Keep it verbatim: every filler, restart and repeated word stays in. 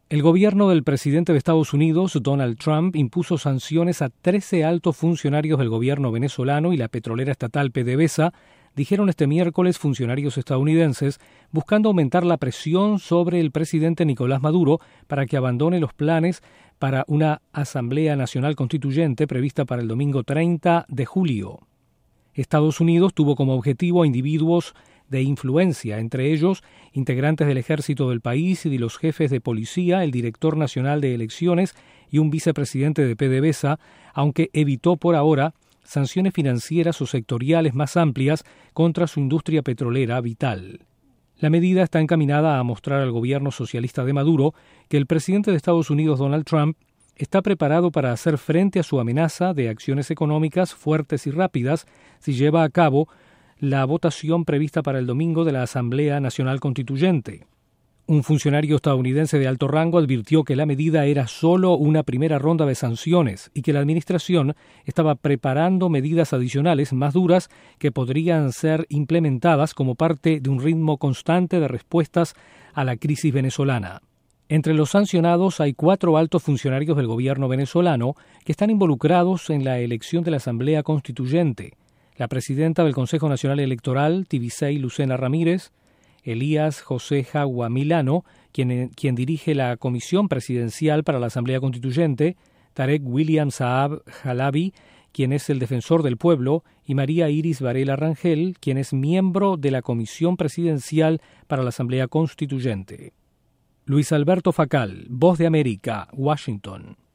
El gobierno del presidente de Estados Unidos, Donald Trump, impuso sanciones a trece altos funcionarios del gobierno venezolano y la petrolera estatal PDVSA, dijeron este miércoles funcionarios estadounidenses, buscando aumentar la presión sobre el presidente Nicolás Maduro para que abandone los planes para una Asamblea Nacional Constituyente prevista para el domingo treinta de julio. Estados Unidos tuvo como objetivo a individuos de influencia, entre ellos integrantes del ejército del país y de los jefes de policía, el director nacional de elecciones y un vicepresidente de PDVSA, aunque evitó por ahora sanciones financieras o sectoriales más amplias contra su industria petrolera vital. La medida está encaminada a mostrar al gobierno socialista de Maduro que el presidente de Estados Unidos, Donald Trump, está preparado para hacer frente a su amenaza de acciones económicas fuertes y rápidas si lleva a cabo la votación prevista para el domingo de la Asamblea Nacional Constituyente. Un funcionario estadounidense de alto rango advirtió que la medida era solo una primera ronda de sanciones y que la administración estaba preparando medidas adicionales más duras que podrían ser implementadas como parte de un ritmo constante de respuestas a la crisis venezolana. Entre los sancionados hay cuatro altos funcionarios del gobierno venezolano que están involucrados en la elección de la Asamblea Constituyente: la presidenta del Consejo Nacional Electoral, Tibisay Lucena Ramírez; Elías José Jagua Milano, quien, quien dirige la Comisión Presidencial para la Asamblea Constituyente; Tarek William Saab Jalabi, quien es el defensor del pueblo; y María Iris Varela Rangel, quien es miembro de la Comisión Presidencial para la Asamblea Constituyente. Luis Alberto Facal, Voz de América, Washington.